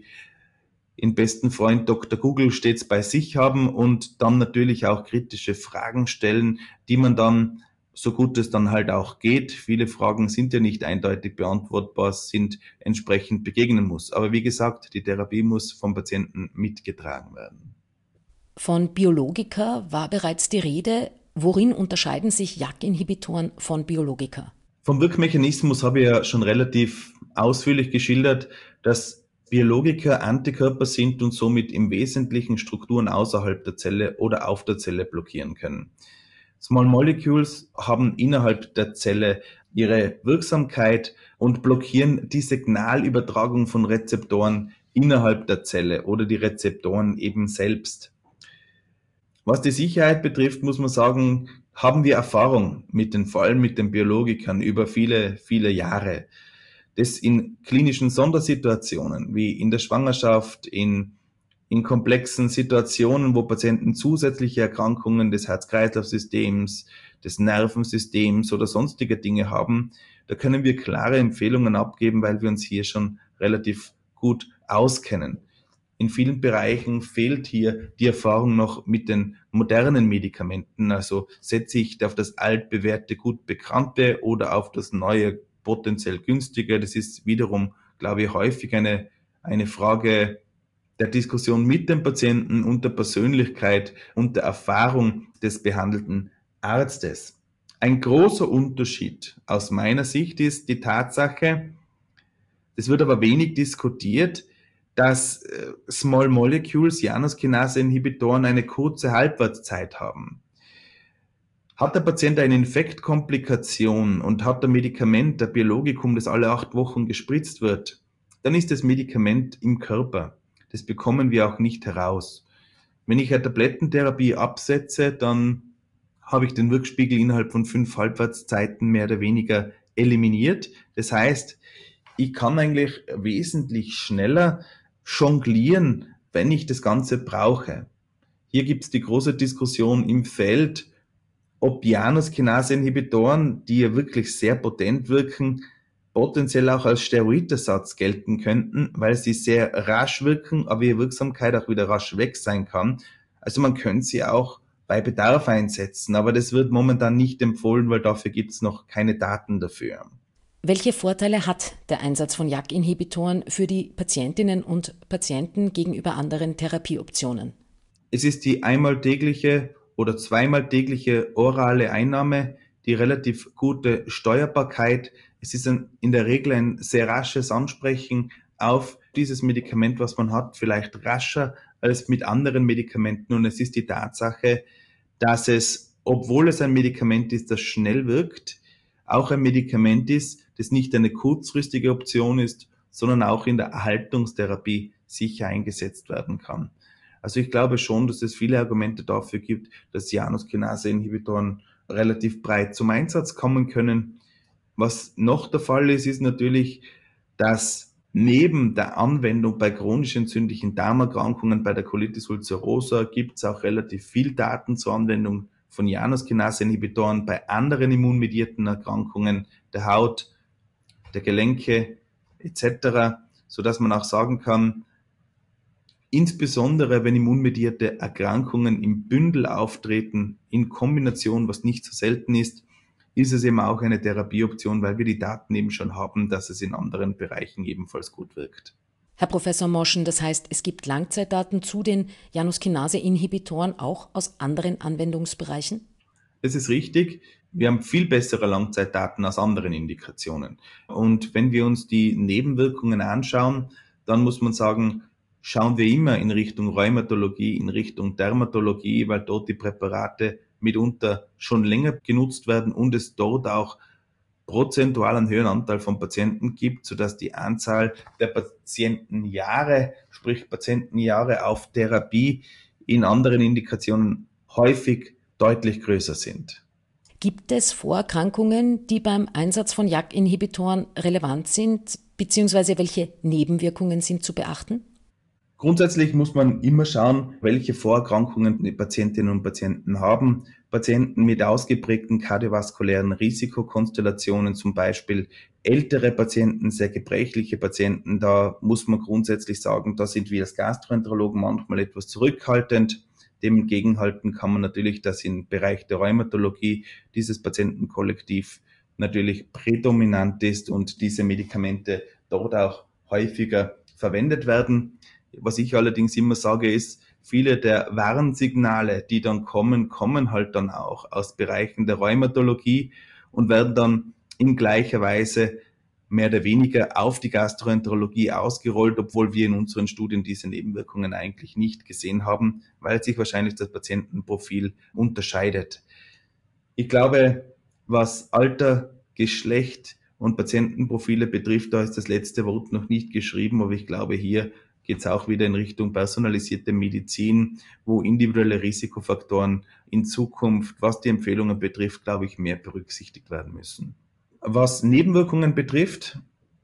in besten Freund Dr. Google stets bei sich haben und dann natürlich auch kritische Fragen stellen, die man dann, so gut es dann halt auch geht, viele Fragen sind ja nicht eindeutig beantwortbar, sind entsprechend begegnen muss. Aber wie gesagt, die Therapie muss vom Patienten mitgetragen werden. Von Biologika war bereits die Rede. Worin unterscheiden sich JAK-Inhibitoren von Biologika? Vom Wirkmechanismus habe ich ja schon relativ ausführlich geschildert, dass Biologika Antikörper sind und somit im Wesentlichen Strukturen außerhalb der Zelle oder auf der Zelle blockieren können. Small Molecules haben innerhalb der Zelle ihre Wirksamkeit und blockieren die Signalübertragung von Rezeptoren innerhalb der Zelle oder die Rezeptoren eben selbst. Was die Sicherheit betrifft, muss man sagen, haben wir Erfahrung vor allem mit den Biologikern über viele, viele Jahre. Das in klinischen Sondersituationen, wie in der Schwangerschaft, in komplexen Situationen, wo Patienten zusätzliche Erkrankungen des Herz-Kreislauf-Systems, des Nervensystems oder sonstige Dinge haben, da können wir klare Empfehlungen abgeben, weil wir uns hier schon relativ gut auskennen. In vielen Bereichen fehlt hier die Erfahrung noch mit den modernen Medikamenten. Also setze ich auf das altbewährte, gut bekannte oder auf das neue, potenziell günstige. Das ist wiederum, glaube ich, häufig eine Frage der Diskussion mit dem Patienten und der Persönlichkeit und der Erfahrung des behandelten Arztes. Ein großer Unterschied aus meiner Sicht ist die Tatsache, das wird aber wenig diskutiert, dass Small Molecules, Januskinase-Inhibitoren, eine kurze Halbwertszeit haben. Hat der Patient eine Infektkomplikation und hat ein Medikament, ein Biologikum, das alle 8 Wochen gespritzt wird, dann ist das Medikament im Körper. Das bekommen wir auch nicht heraus. Wenn ich eine Tablettentherapie absetze, dann habe ich den Wirkspiegel innerhalb von 5 Halbwertszeiten mehr oder weniger eliminiert. Das heißt, ich kann eigentlich wesentlich schneller jonglieren, wenn ich das Ganze brauche. Hier gibt es die große Diskussion im Feld, ob Januskinase-Inhibitoren, die ja wirklich sehr potent wirken, potenziell auch als Steroidersatz gelten könnten, weil sie sehr rasch wirken, aber ihre Wirksamkeit auch wieder rasch weg sein kann. Also man könnte sie auch bei Bedarf einsetzen, aber das wird momentan nicht empfohlen, weil dafür gibt es noch keine Daten dafür. Welche Vorteile hat der Einsatz von JAK-Inhibitoren für die Patientinnen und Patienten gegenüber anderen Therapieoptionen? Es ist die einmal tägliche oder zweimal tägliche orale Einnahme, die relativ gute Steuerbarkeit. Es ist in der Regel ein sehr rasches Ansprechen auf dieses Medikament, was man hat, vielleicht rascher als mit anderen Medikamenten. Und es ist die Tatsache, dass es, obwohl es ein Medikament ist, das schnell wirkt, auch ein Medikament ist, das nicht eine kurzfristige Option ist, sondern auch in der Erhaltungstherapie sicher eingesetzt werden kann. Also ich glaube schon, dass es viele Argumente dafür gibt, dass Januskinase-Inhibitoren relativ breit zum Einsatz kommen können. Was noch der Fall ist, ist natürlich, dass neben der Anwendung bei chronisch entzündlichen Darmerkrankungen, bei der Colitis ulcerosa, gibt es auch relativ viel Daten zur Anwendung von Januskinase-Inhibitoren bei anderen immunmediierten Erkrankungen der Haut, der Gelenke etc., sodass man auch sagen kann, insbesondere wenn immunmedierte Erkrankungen im Bündel auftreten, in Kombination, was nicht so selten ist es eben auch eine Therapieoption, weil wir die Daten eben schon haben, dass es in anderen Bereichen ebenfalls gut wirkt. Herr Professor Moschen, das heißt, es gibt Langzeitdaten zu den Januskinase-Inhibitoren auch aus anderen Anwendungsbereichen? Das ist richtig. Wir haben viel bessere Langzeitdaten aus anderen Indikationen. Und wenn wir uns die Nebenwirkungen anschauen, dann muss man sagen, schauen wir immer in Richtung Rheumatologie, in Richtung Dermatologie, weil dort die Präparate mitunter schon länger genutzt werden und es dort auch prozentual einen höheren Anteil von Patienten gibt, sodass die Anzahl der Patientenjahre, sprich Patientenjahre auf Therapie in anderen Indikationen häufig deutlich größer sind. Gibt es Vorerkrankungen, die beim Einsatz von JAK-Inhibitoren relevant sind, beziehungsweise welche Nebenwirkungen sind zu beachten? Grundsätzlich muss man immer schauen, welche Vorerkrankungen die Patientinnen und Patienten haben. Patienten mit ausgeprägten kardiovaskulären Risikokonstellationen, zum Beispiel ältere Patienten, sehr gebrechliche Patienten, da muss man grundsätzlich sagen, da sind wir als Gastroenterologen manchmal etwas zurückhaltend. Dem entgegenhalten kann man natürlich, dass im Bereich der Rheumatologie dieses Patientenkollektiv natürlich prädominant ist und diese Medikamente dort auch häufiger verwendet werden. Was ich allerdings immer sage, ist, viele der Warnsignale, die dann kommen halt dann auch aus Bereichen der Rheumatologie und werden dann in gleicher Weise mehr oder weniger auf die Gastroenterologie ausgerollt, obwohl wir in unseren Studien diese Nebenwirkungen eigentlich nicht gesehen haben, weil sich wahrscheinlich das Patientenprofil unterscheidet. Ich glaube, was Alter, Geschlecht und Patientenprofile betrifft, da ist das letzte Wort noch nicht geschrieben, aber ich glaube, hier geht es auch wieder in Richtung personalisierte Medizin, wo individuelle Risikofaktoren in Zukunft, was die Empfehlungen betrifft, glaube ich, mehr berücksichtigt werden müssen. Was Nebenwirkungen betrifft,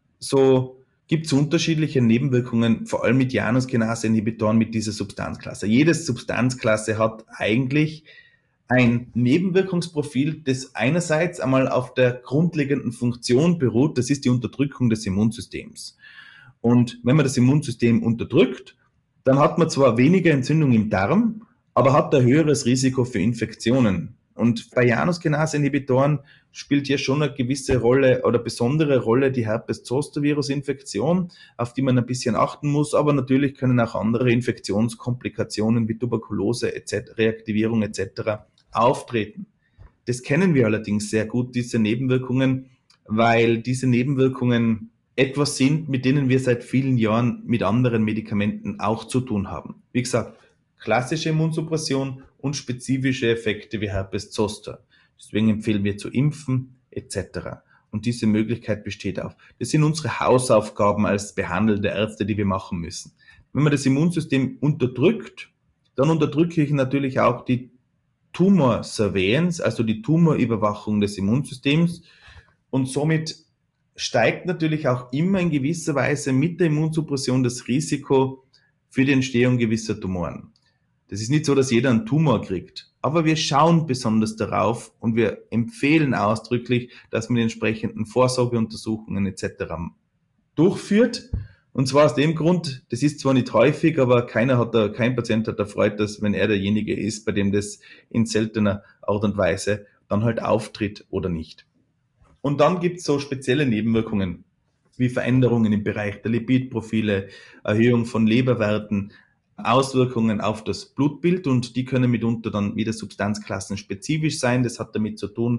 so gibt es unterschiedliche Nebenwirkungen, vor allem mit Januskinase-Inhibitoren mit dieser Substanzklasse. Jede Substanzklasse hat eigentlich ein Nebenwirkungsprofil, das einerseits einmal auf der grundlegenden Funktion beruht, das ist die Unterdrückung des Immunsystems. Und wenn man das Immunsystem unterdrückt, dann hat man zwar weniger Entzündung im Darm, aber hat ein höheres Risiko für Infektionen. Und bei Januskinase-Inhibitoren spielt hier schon eine gewisse Rolle oder besondere Rolle die Herpes-Zoster-Virus-Infektion, auf die man ein bisschen achten muss, aber natürlich können auch andere Infektionskomplikationen wie Tuberkulose, Reaktivierung etc. auftreten. Das kennen wir allerdings sehr gut, diese Nebenwirkungen, weil diese Nebenwirkungen etwas sind, mit denen wir seit vielen Jahren mit anderen Medikamenten auch zu tun haben. Wie gesagt, klassische Immunsuppression und spezifische Effekte wie Herpes Zoster. Deswegen empfehlen wir zu impfen etc. Und diese Möglichkeit besteht auch. Das sind unsere Hausaufgaben als behandelnde Ärzte, die wir machen müssen. Wenn man das Immunsystem unterdrückt, dann unterdrücke ich natürlich auch die Tumor Surveillance, also die Tumorüberwachung des Immunsystems, und somit steigt natürlich auch immer in gewisser Weise mit der Immunsuppression das Risiko für die Entstehung gewisser Tumoren. Das ist nicht so, dass jeder einen Tumor kriegt, aber wir schauen besonders darauf und wir empfehlen ausdrücklich, dass man die entsprechenden Vorsorgeuntersuchungen etc. durchführt. Und zwar aus dem Grund, das ist zwar nicht häufig, aber kein Patient hat erfreut, dass wenn er derjenige ist, bei dem das in seltener Art und Weise dann halt auftritt oder nicht. Und dann gibt es so spezielle Nebenwirkungen wie Veränderungen im Bereich der Lipidprofile, Erhöhung von Leberwerten, Auswirkungen auf das Blutbild, und die können mitunter dann wieder substanzklassenspezifisch sein. Das hat damit zu tun,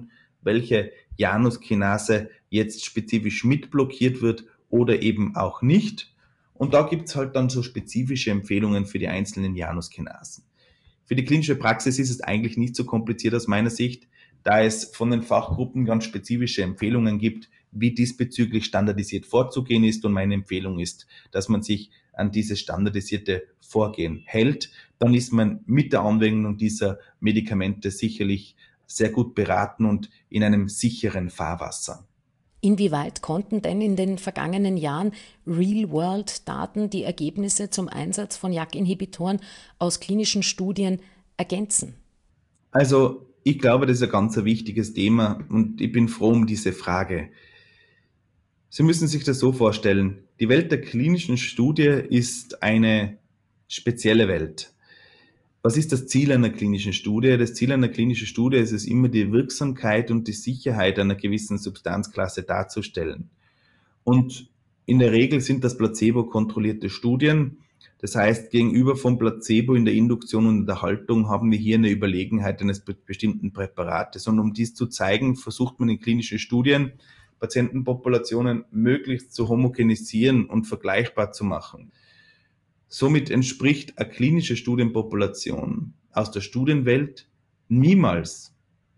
welche Januskinase jetzt spezifisch mitblockiert wird oder eben auch nicht. Und da gibt es halt dann so spezifische Empfehlungen für die einzelnen Januskinasen. Für die klinische Praxis ist es eigentlich nicht so kompliziert aus meiner Sicht, da es von den Fachgruppen ganz spezifische Empfehlungen gibt, wie diesbezüglich standardisiert vorzugehen ist. Und meine Empfehlung ist, dass man sich an dieses standardisierte Vorgehen hält. Dann ist man mit der Anwendung dieser Medikamente sicherlich sehr gut beraten und in einem sicheren Fahrwasser. Inwieweit konnten denn in den vergangenen Jahren Real-World-Daten die Ergebnisse zum Einsatz von JAK-Inhibitoren aus klinischen Studien ergänzen? Also ich glaube, das ist ein ganz wichtiges Thema und ich bin froh um diese Frage. Sie müssen sich das so vorstellen, die Welt der klinischen Studie ist eine spezielle Welt. Was ist das Ziel einer klinischen Studie? Das Ziel einer klinischen Studie ist es immer, die Wirksamkeit und die Sicherheit einer gewissen Substanzklasse darzustellen. Und in der Regel sind das placebo-kontrollierte Studien. Das heißt, gegenüber vom Placebo in der Induktion und in der Haltung haben wir hier eine Überlegenheit eines bestimmten Präparates. Und um dies zu zeigen, versucht man in klinischen Studien, Patientenpopulationen möglichst zu homogenisieren und vergleichbar zu machen. Somit entspricht eine klinische Studienpopulation aus der Studienwelt niemals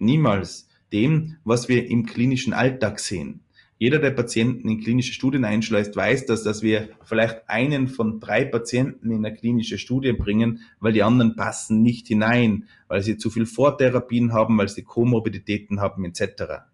dem, was wir im klinischen Alltag sehen. Jeder, der Patienten in klinische Studien einschleust, weiß, dass wir vielleicht einen von 3 Patienten in eine klinische Studie bringen, weil die anderen passen nicht hinein, weil sie zu viel Vortherapien haben, weil sie Komorbiditäten haben etc.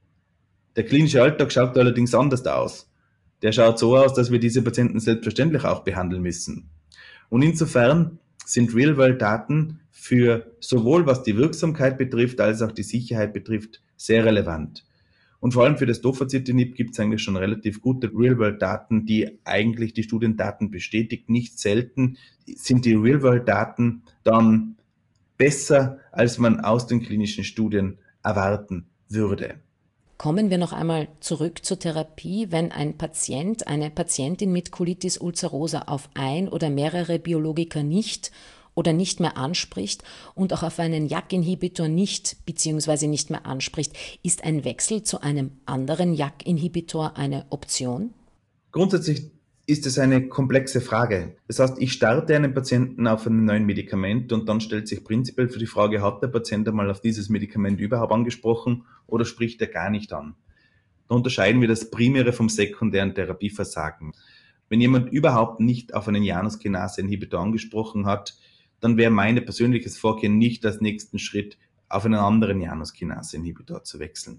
Der klinische Alltag schaut allerdings anders aus. Der schaut so aus, dass wir diese Patienten selbstverständlich auch behandeln müssen. Und insofern sind Real-World-Daten für sowohl was die Wirksamkeit betrifft, als auch die Sicherheit betrifft, sehr relevant. Und vor allem für das Tofacitinib gibt es eigentlich schon relativ gute Real-World-Daten, die eigentlich die Studiendaten bestätigt. Nicht selten sind die Real-World-Daten dann besser, als man aus den klinischen Studien erwarten würde. Kommen wir noch einmal zurück zur Therapie. Wenn ein Patient, eine Patientin mit Colitis ulcerosa auf ein oder mehrere Biologika nicht mehr anspricht und auch auf einen JAK-Inhibitor nicht bzw. nicht mehr anspricht, ist ein Wechsel zu einem anderen JAK-Inhibitor eine Option? Grundsätzlich ist es eine komplexe Frage. Das heißt, ich starte einen Patienten auf ein neues Medikament und dann stellt sich prinzipiell für die Frage, hat der Patient einmal auf dieses Medikament überhaupt angesprochen oder spricht er gar nicht an? Da unterscheiden wir das primäre vom sekundären Therapieversagen. Wenn jemand überhaupt nicht auf einen Januskinase-Inhibitor angesprochen hat, dann wäre mein persönliches Vorgehen nicht als nächsten Schritt auf einen anderen Januskinase-Inhibitor zu wechseln.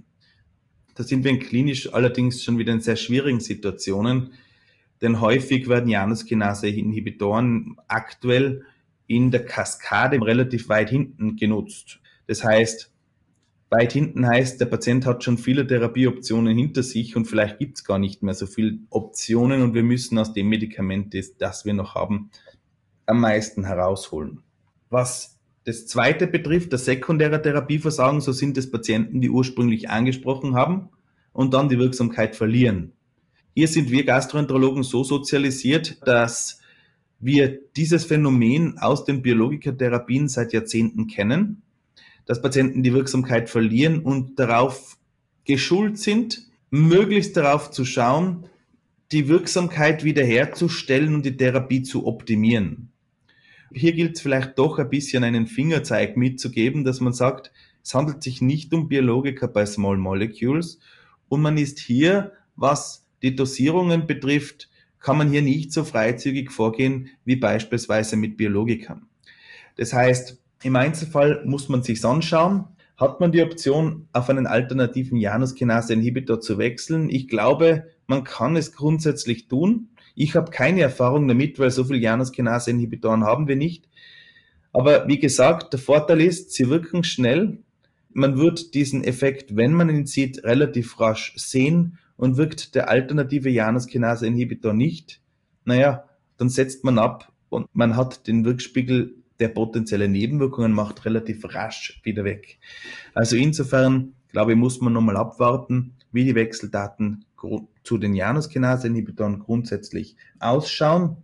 Da sind wir klinisch allerdings schon wieder in sehr schwierigen Situationen, denn häufig werden Januskinase-Inhibitoren aktuell in der Kaskade relativ weit hinten genutzt. Das heißt, weit hinten heißt, der Patient hat schon viele Therapieoptionen hinter sich und vielleicht gibt es gar nicht mehr so viele Optionen und wir müssen aus dem Medikament, das wir noch haben, am meisten herausholen. Was das zweite betrifft, das sekundäre Therapieversagen, so sind es Patienten, die ursprünglich angesprochen haben und dann die Wirksamkeit verlieren. Hier sind wir Gastroenterologen so sozialisiert, dass wir dieses Phänomen aus den Biologikatherapien seit Jahrzehnten kennen, dass Patienten die Wirksamkeit verlieren und darauf geschult sind, möglichst darauf zu schauen, die Wirksamkeit wiederherzustellen und die Therapie zu optimieren. Hier gilt es vielleicht doch ein bisschen einen Fingerzeig mitzugeben, dass man sagt, es handelt sich nicht um Biologika bei Small Molecules und man ist hier, was die Dosierungen betrifft, kann man hier nicht so freizügig vorgehen wie beispielsweise mit Biologikern. Das heißt, im Einzelfall muss man sich anschauen, hat man die Option, auf einen alternativen Januskinase-Inhibitor zu wechseln. Ich glaube, man kann es grundsätzlich tun. Ich habe keine Erfahrung damit, weil so viele Januskinase-Inhibitoren haben wir nicht. Aber wie gesagt, der Vorteil ist, sie wirken schnell. Man wird diesen Effekt, wenn man ihn sieht, relativ rasch sehen. Und wirkt der alternative Januskinase-Inhibitor nicht, dann setzt man ab und man hat den Wirkspiegel, der potenzielle Nebenwirkungen macht, relativ rasch wieder weg. Also insofern, glaube ich, muss man nochmal abwarten, wie die Wechseldaten zu den Januskinase-Inhibitoren grundsätzlich ausschauen.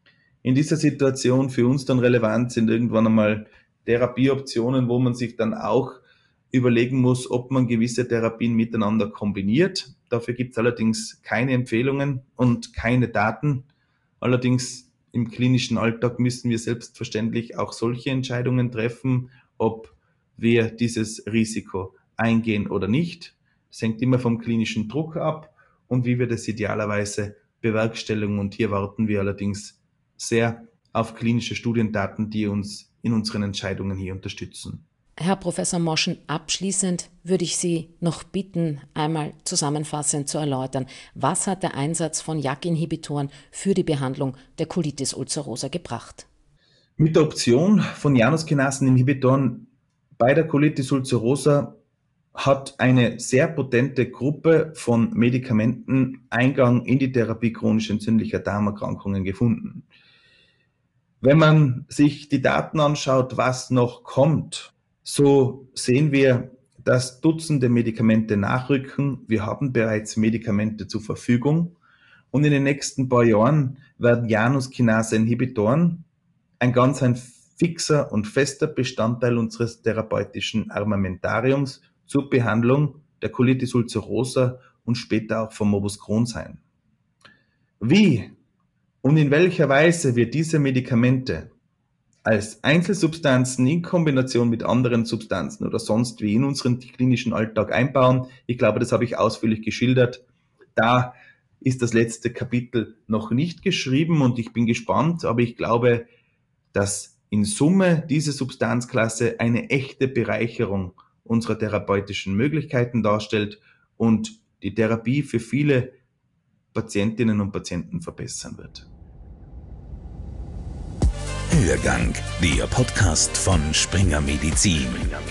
In dieser Situation für uns dann relevant sind irgendwann einmal Therapieoptionen, wo man sich dann auch überlegen muss, ob man gewisse Therapien miteinander kombiniert. Dafür gibt es allerdings keine Empfehlungen und keine Daten. Allerdings im klinischen Alltag müssen wir selbstverständlich auch solche Entscheidungen treffen, ob wir dieses Risiko eingehen oder nicht. Das hängt immer vom klinischen Druck ab und wie wir das idealerweise bewerkstelligen. Und hier warten wir allerdings sehr auf klinische Studiendaten, die uns in unseren Entscheidungen hier unterstützen. Herr Professor Moschen, abschließend würde ich Sie noch bitten, einmal zusammenfassend zu erläutern, was hat der Einsatz von JAK-Inhibitoren für die Behandlung der Colitis ulcerosa gebracht? Mit der Option von Janus-Kinasen-Inhibitoren bei der Colitis ulcerosa hat eine sehr potente Gruppe von Medikamenten Eingang in die Therapie chronisch entzündlicher Darmerkrankungen gefunden. Wenn man sich die Daten anschaut, was noch kommt, so sehen wir, dass Dutzende Medikamente nachrücken. Wir haben bereits Medikamente zur Verfügung und in den nächsten paar Jahren werden Janus-Kinase-Inhibitoren ein fixer und fester Bestandteil unseres therapeutischen Armamentariums zur Behandlung der Colitis ulcerosa und später auch von Morbus Crohn sein. Wie und in welcher Weise wir diese Medikamente als Einzelsubstanzen in Kombination mit anderen Substanzen oder sonst wie in unseren klinischen Alltag einbauen, ich glaube, das habe ich ausführlich geschildert. Da ist das letzte Kapitel noch nicht geschrieben und ich bin gespannt, aber ich glaube, dass in Summe diese Substanzklasse eine echte Bereicherung unserer therapeutischen Möglichkeiten darstellt und die Therapie für viele Patientinnen und Patienten verbessern wird. Hörgang, der Podcast von Springer Medizin.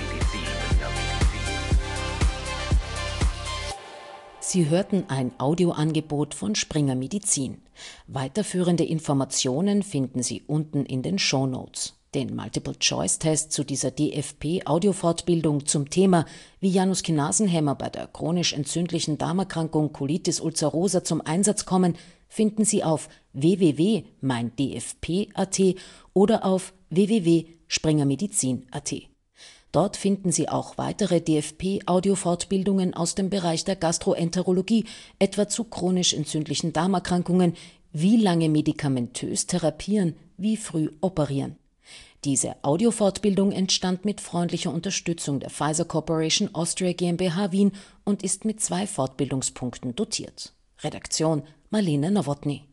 Sie hörten ein Audioangebot von Springer Medizin. Weiterführende Informationen finden Sie unten in den Shownotes. Den Multiple-Choice-Test zu dieser DFP-Audiofortbildung zum Thema, wie Janus-Kinasen-Hämmer bei der chronisch entzündlichen Darmerkrankung Colitis ulcerosa zum Einsatz kommen, finden Sie auf www.meindfp.at oder auf www.springermedizin.at. Dort finden Sie auch weitere DFP-Audiofortbildungen aus dem Bereich der Gastroenterologie, etwa zu chronisch entzündlichen Darmerkrankungen, wie lange medikamentös therapieren, wie früh operieren. Diese Audiofortbildung entstand mit freundlicher Unterstützung der Pfizer Corporation Austria GmbH Wien und ist mit 2 Fortbildungspunkten dotiert. Redaktion Marlene Nowotny.